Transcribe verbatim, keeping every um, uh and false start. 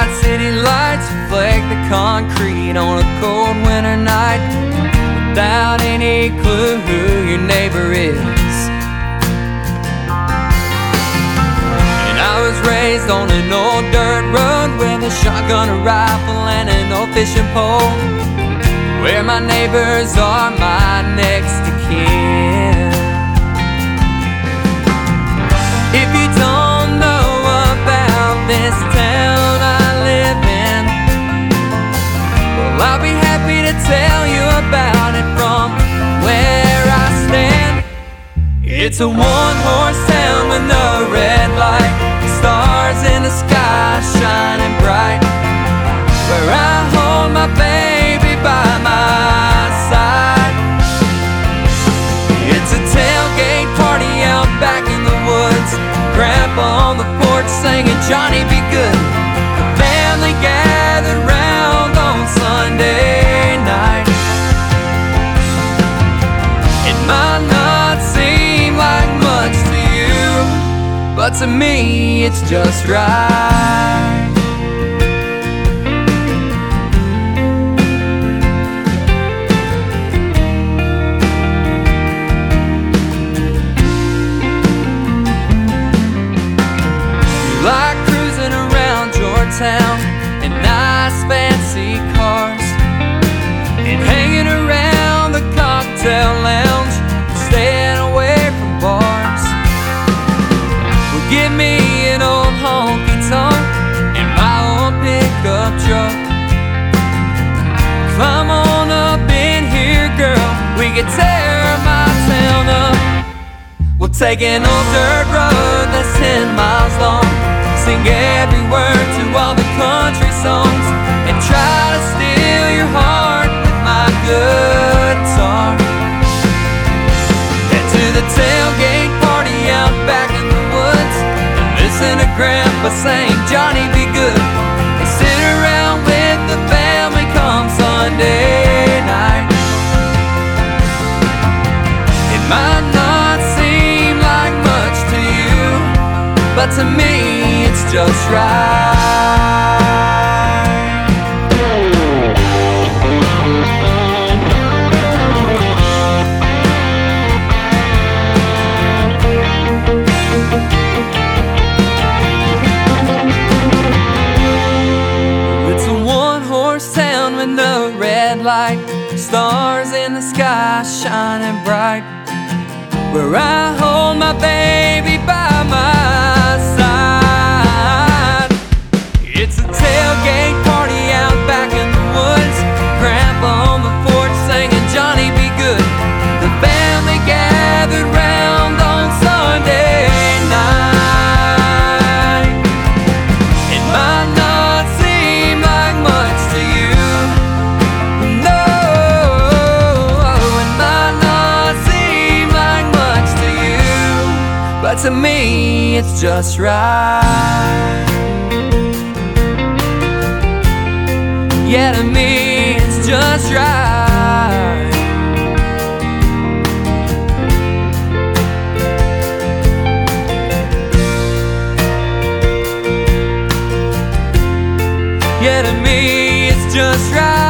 bright city lights reflect the concrete on a cold winter night, without any clue who your neighbor is. And I was raised on an old dirt road with a shotgun, a rifle, and an old fishing pole, where my neighbors are my next of kin. If you don't know about this town I live in, well, I'll be happy to tell you about it from where I stand. It's a one-horse town with no red light, stars in the sky shining bright, where I hold my baby by my side. It's a tailgate party out back in the woods, Grandpa on the porch singing Johnny Be Good. The family gathered round on Sunday night. It might not seem like much to you, but to me it's just right. Like cruising around Georgetown in nice fancy cars, and hanging around the cocktail lounge, staying away from bars. Well, give me an old honky-tonk in my old pickup truck. Climb on up in here, girl, we can tear my town up. We'll take an old dirt road that's ten miles long, sing every word to all the country songs, and try to steal your heart with my guitar. Head to the tailgate party out back in the woods, and listen to Grandpa sing Johnny Be Good, and sit around with the family come Sunday night. It might not seem like much to you, but to me it's just right. It's a one-horse town with no red light, stars in the sky shining bright, where I hold my baby by my side. It's a tailgate party out back in the woods, Grandpa on the porch singing Johnny Be Good. The family gathered round on Sunday night. It might not seem like much to you, no, it might not seem like much to you, but to me it's just right. Yeah, to me it's just right. Yeah, to me it's just right.